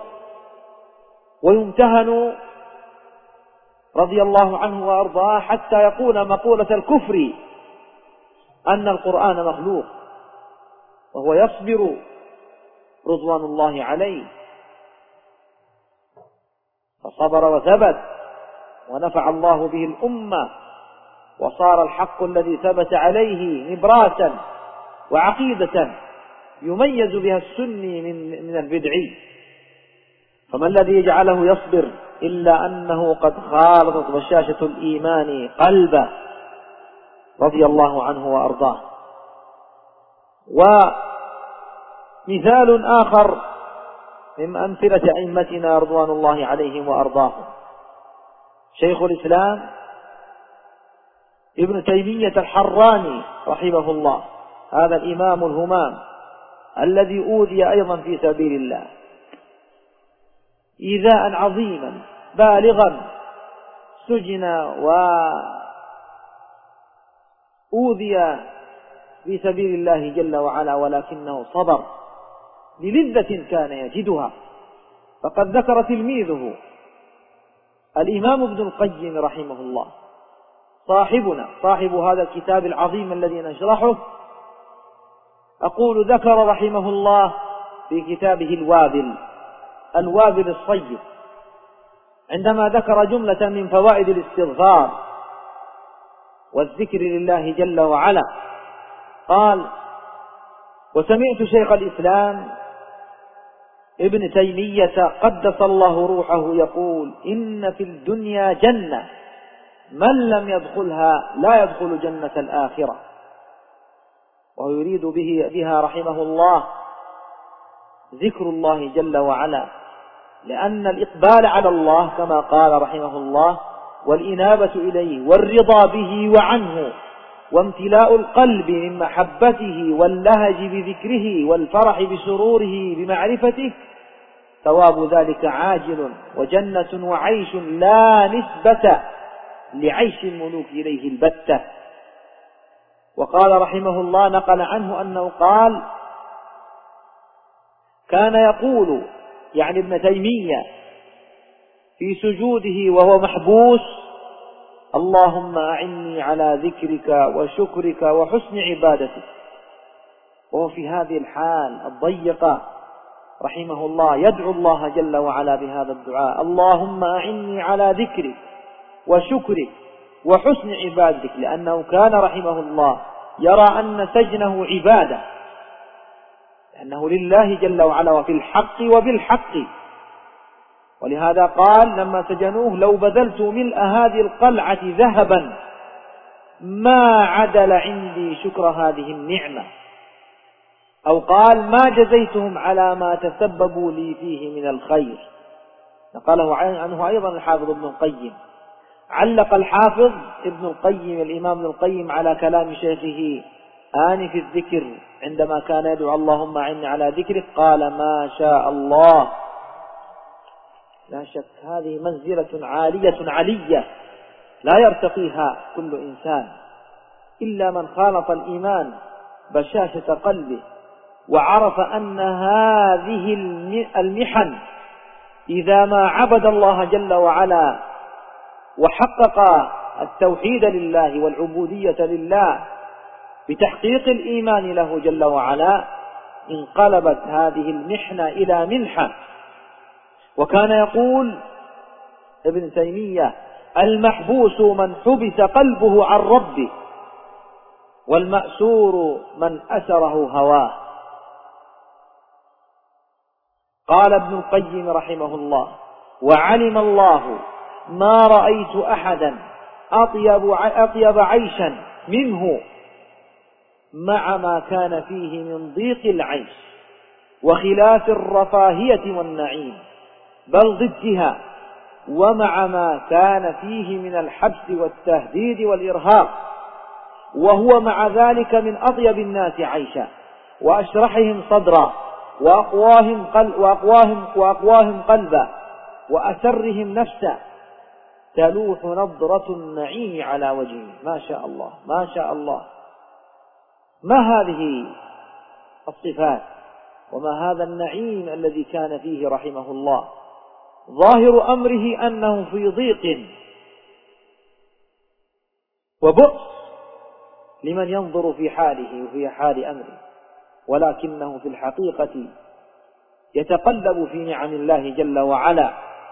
ويمتهن رضي الله عنه وأرضاه حتى يقول مقولة الكفر أن القرآن مخلوق، وهو يصبر رضوان الله عليه، فصبر وثبت ونفع الله به الأمة، وصار الحق الذي ثبت عليه نبراسا وعقيدة يميز بها السني من من البدعي. فما الذي يجعله يصبر إلا أنه قد خالطت بشاشة الإيمان قلبه رضي الله عنه وأرضاه. ومثال آخر من أمثلة أئمتنا رضوان الله عليهم وأرضاهم شيخ الإسلام ابن تيمية الحراني رحمه الله، هذا الإمام الهمام الذي أوذي أيضا في سبيل الله إيذاء عظيما بالغا، سجن وأوذي في سبيل الله جل وعلا، ولكنه صبر للذة كان يجدها. فقد ذكر تلميذه الإمام ابن القيم رحمه الله، صاحبنا صاحب هذا الكتاب العظيم الذي نشرحه، أقول ذكر رحمه الله في كتابه الوابل الوابل الصيب عندما ذكر جملة من فوائد الاستغفار والذكر لله جل وعلا قال: وسمعت شيخ الإسلام ابن تيمية قدس الله روحه يقول: إن في الدنيا جنة من لم يدخلها لا يدخل جنة الآخرة. وهو يريد به بها رحمه الله ذكر الله جل وعلا، لأن الإقبال على الله كما قال رحمه الله والإنابة إليه والرضا به وعنه وامتلاء القلب من محبته واللهج بذكره والفرح بسروره بمعرفته، ثواب ذلك عاجل وجنة وعيش لا نسبة لعيش الملوك إليه البتة. وقال رحمه الله نقل عنه أنه قال: كان يقول يعني ابن تيمية في سجوده وهو محبوس: اللهم أعني على ذكرك وشكرك وحسن عبادتك. وهو في هذه الحال الضيقة رحمه الله يدعو الله جل وعلا بهذا الدعاء: اللهم أعني على ذكرك وشكرك وحسن عبادتك، لأنه كان رحمه الله يرى أن سجنه عبادة، لأنه لله جل وعلا وفي الحق وبالحق، ولهذا قال لما سجنوه: لو بذلت ملء هذه القلعة ذهبا ما عدل عندي شكر هذه النعمة. أو قال: ما جزيتهم على ما تسببوا لي فيه من الخير. نقله عنه أيضا الحافظ ابن القيم. علق الحافظ ابن القيم الإمام ابن القيم على كلام شيخه آنف الذكر عندما كان يدعو: اللهم أعني على ذكرك، قال: ما شاء الله. لا شك هذه منزلة عالية علية لا يرتقيها كل إنسان إلا من خالط الإيمان بشاشة قلبه وعرف أن هذه المحن إذا ما عبد الله جل وعلا وحقق التوحيد لله والعبودية لله بتحقيق الإيمان له جل وعلا انقلبت هذه المحنة إلى منحة. وكان يقول ابن تيمية: المحبوس من حبس قلبه عن ربه، والمأسور من أسره هواه. قال ابن القيم رحمه الله: وعلم الله ما رأيت أحدا أطيب, أطيب عيشا منه مع ما كان فيه من ضيق العيش وخلاف الرفاهية والنعيم، بل ضدها، ومع ما كان فيه من الحبس والتهديد والإرهاق، وهو مع ذلك من أطيب الناس عيشا وأشرحهم صدرا وأقواهم, قل وأقواهم, وأقواهم قلبا وأسرهم نفسا، تلوح نظرة النعيم على وجهه. ما شاء الله ما شاء الله. ما هذه الصفات وما هذا النعيم الذي كان فيه رحمه الله؟ ظاهر أمره أنه في ضيق وبؤس لمن ينظر في حاله وفي حال أمره، ولكنه في الحقيقة يتقلب في نعم الله جل وعلا.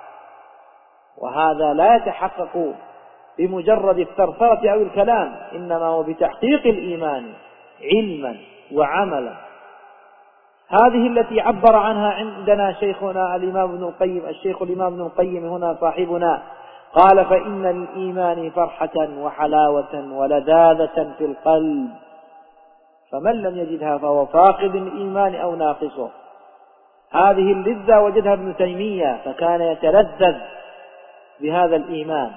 وهذا لا يتحقق بمجرد الثرثرة أو الكلام، إنما هو بتحقيق الإيمان علما وعملا. هذه التي عبر عنها عندنا شيخنا الإمام ابن القيم، الشيخ الإمام ابن القيم هنا صاحبنا، قال: فإن الإيمان فرحة وحلاوة ولذاذة في القلب، فمن لم يجدها فهو فاقد الإيمان أو ناقصه. هذه اللذة وجدها ابن تيمية، فكان يتلذذ بهذا الإيمان.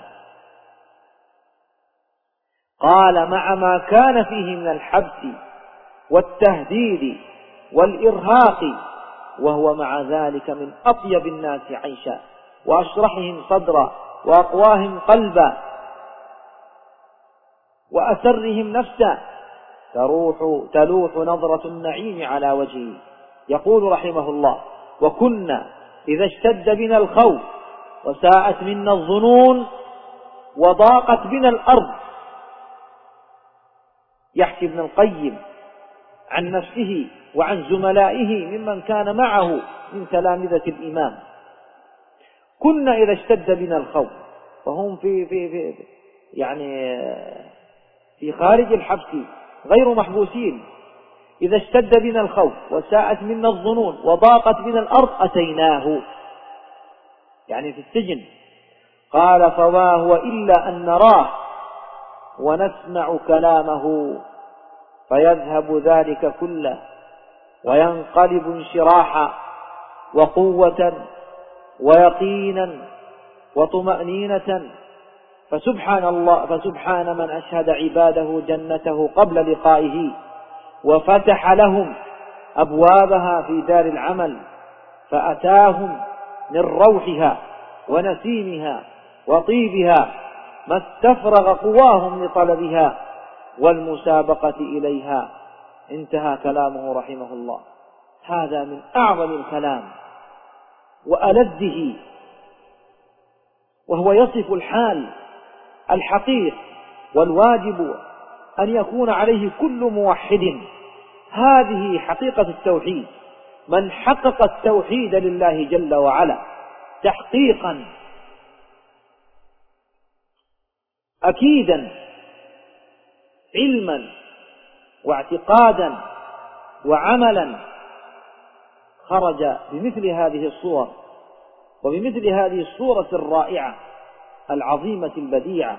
قال: مع ما كان فيه من الحبس والتهديد والإرهاق، وهو مع ذلك من أطيب الناس عيشا وأشرحهم صدرا وأقواهم قلبا وأسرهم نفسا، تروح تلوح نظرة النعيم على وجهه. يقول رحمه الله: وكنا إذا اشتد بنا الخوف وساءت منا الظنون وضاقت بنا الأرض. يحكي ابن القيم عن نفسه وعن زملائه ممن كان معه من تلامذة الإمام: كنا إذا اشتد بنا الخوف، وهم في, في, في يعني في خارج الحبس غير محبوسين، إذا اشتد بنا الخوف وساءت منا الظنون وضاقت بنا الأرض أتيناه، يعني في السجن. قال: فما هو إلا أن نراه ونسمع كلامه فيذهب ذلك كله وينقلب انشراحا وقوة ويقينا وطمأنينة. فسبحان الله فسبحان من أشهد عباده جنته قبل لقائه وفتح لهم أبوابها في دار العمل، فأتاهم من روحها ونسيمها وطيبها ما استفرغ قواهم لطلبها والمسابقة إليها. انتهى كلامه رحمه الله. هذا من أعظم الكلام وألذه، وهو يصف الحال الحقيقي والواجب أن يكون عليه كل موحد. هذه حقيقة التوحيد. من حقق التوحيد لله جل وعلا تحقيقا أكيدا علما واعتقادا وعملا، خرج بمثل هذه الصور وبمثل هذه الصورة الرائعة العظيمة البديعة.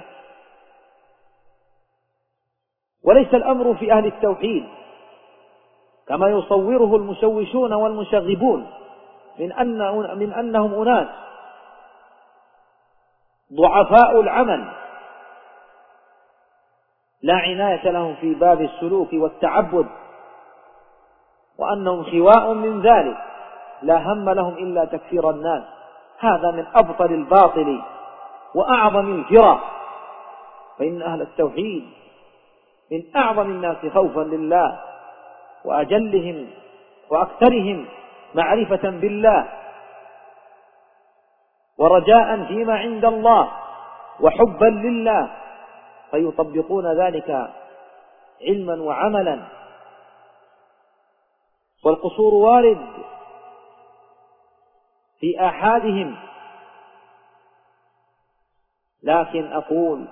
وليس الأمر في أهل التوحيد كما يصوره المشوشون والمشغبون من أن من أنهم أناس ضعفاء العمل لا عناية لهم في باب السلوك والتعبد، وأنهم خواء من ذلك لا هم لهم إلا تكفير الناس. هذا من أبطل الباطل وأعظم الفرق، فإن أهل التوحيد من أعظم الناس خوفا لله وأجلهم وأكثرهم معرفة بالله ورجاء فيما عند الله وحبا لله، فيطبقون ذلك علما وعملا. والقصور وارد في آحادهم، لكن أقول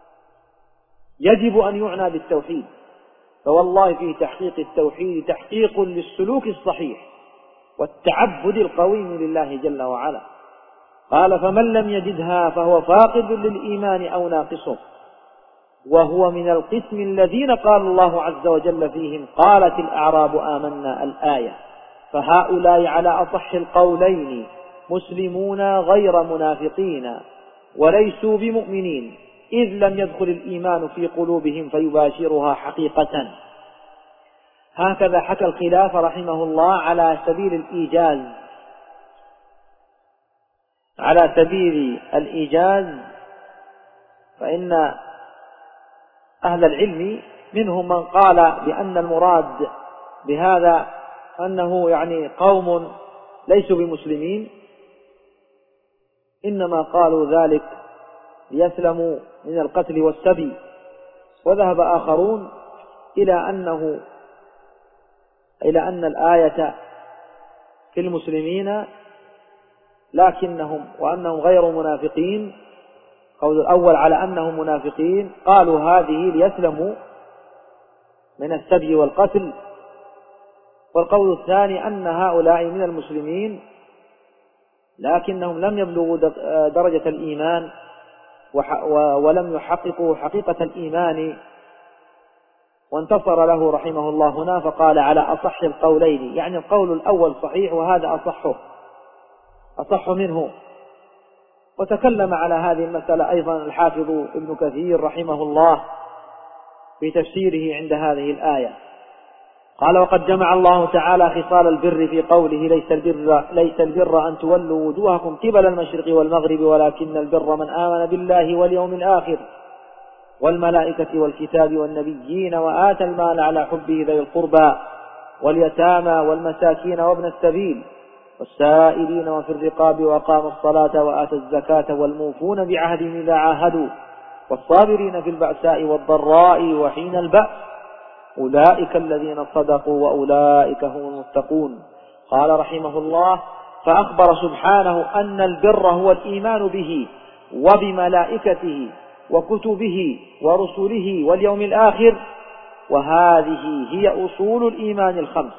يجب أن يعنى بالتوحيد، فوالله في تحقيق التوحيد تحقيق للسلوك الصحيح والتعبد القويم لله جل وعلا. قال: فمن لم يجدها فهو فاقد للإيمان أو ناقصه، وهو من القسم الذين قال الله عز وجل فيهم: قالت الأعراب آمنا الآية. فهؤلاء على أصح القولين مسلمون غير منافقين وليسوا بمؤمنين، إذ لم يدخل الإيمان في قلوبهم فيباشرها حقيقة. هكذا حكى الخلاف رحمه الله على سبيل الإيجاز على سبيل الإيجاز فإن أهل العلم منهم من قال بأن المراد بهذا أنه يعني قوم ليسوا بمسلمين، إنما قالوا ذلك ليسلموا من القتل والسبي. وذهب آخرون إلى أنه إلى أن الآية في المسلمين لكنهم وأنهم غير منافقين. قول الأول على أنهم منافقين، قالوا هذه ليسلموا من السبي والقتل. والقول الثاني أن هؤلاء من المسلمين لكنهم لم يبلغوا درجة الإيمان ولم يحققوا حقيقة الإيمان، وانتصر له رحمه الله هنا فقال على أصح القولين، يعني القول الأول صحيح وهذا أصحه أصح منه. وتكلم على هذه المسألة أيضا الحافظ ابن كثير رحمه الله في تفسيره عند هذه الآية. قال: وقد جمع الله تعالى خصال البر في قوله: ليس البر, ليس البر أن تولوا وجوهكم قبل المشرق والمغرب ولكن البر من آمن بالله واليوم الآخر والملائكة والكتاب والنبيين وآتى المال على حبه ذوي القربى واليتامى والمساكين وابن السبيل والسائلين وفي الرقاب وأقام الصلاة وآتى الزكاة والموفون بعهدهم إذا عاهدوا والصابرين في البأساء والضراء وحين البأس أولئك الذين صدقوا وأولئك هم المتقون. قال رحمه الله: فأخبر سبحانه أن البر هو الإيمان به وبملائكته وكتبه ورسله واليوم الآخر، وهذه هي أصول الإيمان الخمس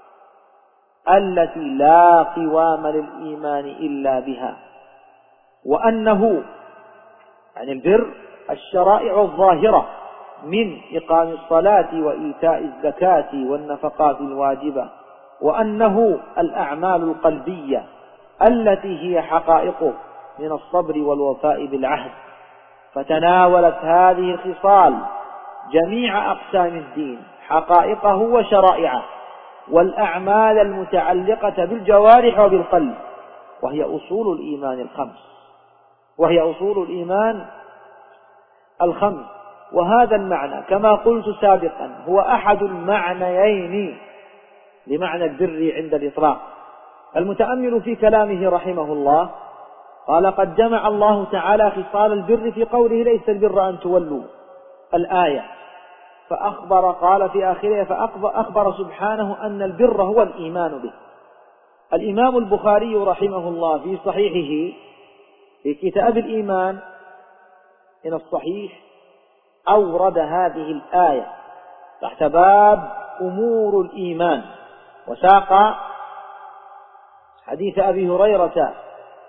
التي لا قوام للإيمان إلا بها. وأنه يعني البر الشرائع الظاهرة من إقام الصلاة وإيتاء الزكاة والنفقات الواجبة، وأنه الأعمال القلبية التي هي حقائقه من الصبر والوفاء بالعهد. فتناولت هذه الخصال جميع أقسام الدين حقائقه وشرائعه والأعمال المتعلقة بالجوارح وبالقلب، وهي أصول الإيمان الخمس وهي أصول الإيمان الخمس وهذا المعنى كما قلت سابقا هو أحد المعنيين لمعنى البر عند الإطلاق. المتأمل في كلامه رحمه الله قال: قد جمع الله تعالى خصال البر في قوله: ليس البر أن تولوا الآية. فأخبر قال في آخره: فأخبر سبحانه أن البر هو الإيمان به. الإمام البخاري رحمه الله في صحيحه في كتاب الإيمان من الصحيح أورد هذه الآية تحت باب أمور الإيمان، وساق حديث أبي هريرة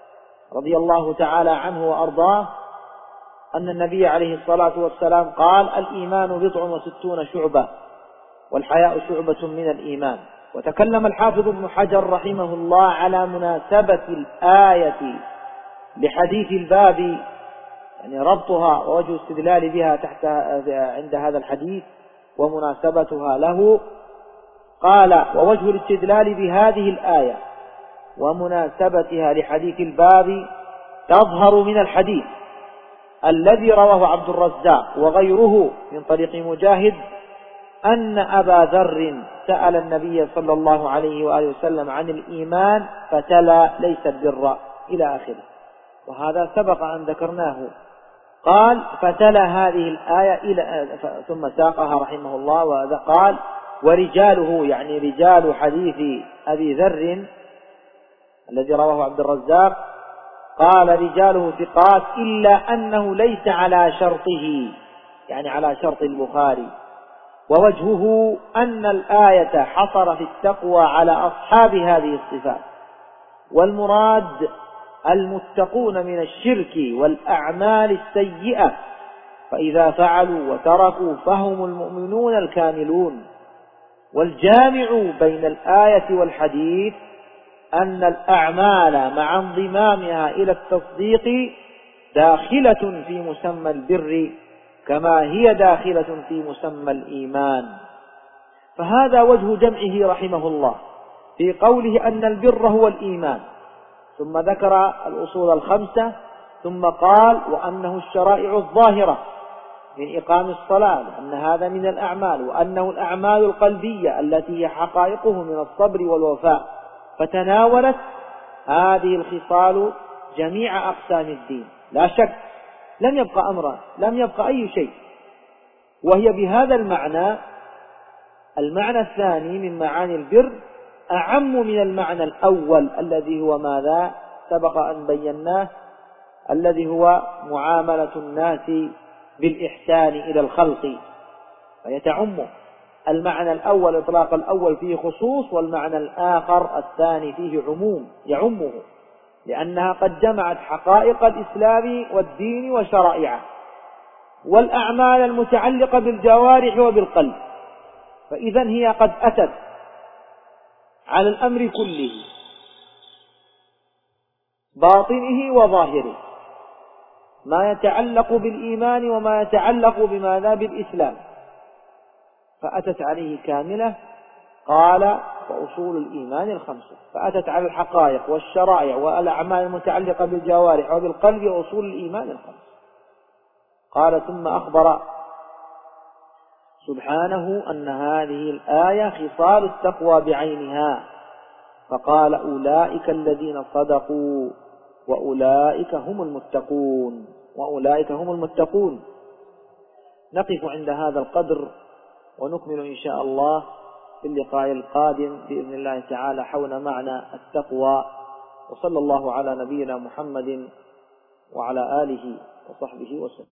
رضي الله تعالى عنه وأرضاه أن النبي عليه الصلاة والسلام قال: الإيمان بضع وستون شعبة والحياء شعبة من الإيمان. وتكلم الحافظ ابن حجر رحمه الله على مناسبة الآية لحديث الباب، يعني ربطها ووجه استدلال بها تحت عند هذا الحديث ومناسبتها له. قال: ووجه الاستدلال بهذه الآية ومناسبتها لحديث الباب تظهر من الحديث الذي رواه عبد الرزاق وغيره من طريق مجاهد أن أبا ذر سأل النبي صلى الله عليه وآله وسلم عن الإيمان فتلا: ليس البر إلى آخره. وهذا سبق أن ذكرناه. قال: فتلا هذه الآية إلى ثم ساقها رحمه الله، وقال: ورجاله، يعني رجال حديث أبي ذر الذي رواه عبد الرزاق، قال: رجاله ثقات إلا أنه ليس على شرطه، يعني على شرط البخاري. ووجهه أن الآية حصر في التقوى على أصحاب هذه الصفات، والمراد المتقون من الشرك والأعمال السيئة، فإذا فعلوا وتركوا فهم المؤمنون الكاملون. والجامع بين الآية والحديث أن الأعمال مع انضمامها إلى التصديق داخلة في مسمى البر كما هي داخلة في مسمى الإيمان. فهذا وجه جمعه رحمه الله في قوله أن البر هو الإيمان، ثم ذكر الأصول الخمسة، ثم قال: وأنه الشرائع الظاهرة من إقام الصلاة، لأن هذا من الأعمال، وأنه الأعمال القلبية التي هي حقائقه من الصبر والوفاء. فتناولت هذه الخصال جميع أقسام الدين لا شك، لم يبقى أمرا، لم يبقى أي شيء. وهي بهذا المعنى، المعنى الثاني من معاني البر، أعم من المعنى الأول الذي هو ماذا سبق أن بيناه، الذي هو معاملة الناس بالإحسان إلى الخلق، فيتعم. المعنى الأول إطلاق الأول فيه خصوص، والمعنى الآخر الثاني فيه عموم يعمه، لأنها قد جمعت حقائق الإسلام والدين وشرائعه والأعمال المتعلقة بالجوارح وبالقلب. فإذا هي قد أتت على الأمر كله، باطنه وظاهره، ما يتعلق بالإيمان وما يتعلق بماذا بالإسلام، فأتت عليه كاملة. قال: وأصول الإيمان الخمسة، فأتت على الحقائق والشرائع والأعمال المتعلقة بالجوارح وبالقلب وأصول الإيمان الخمسة. قال: ثم أخبر سبحانه أن هذه الآية خصال التقوى بعينها، فقال: أولئك الذين صدقوا وأولئك هم المتقون، وأولئك هم المتقون. نقف عند هذا القدر ونكمل إن شاء الله في اللقاء القادم بإذن الله تعالى حول معنى التقوى. وصلى الله على نبينا محمد وعلى آله وصحبه وسلم.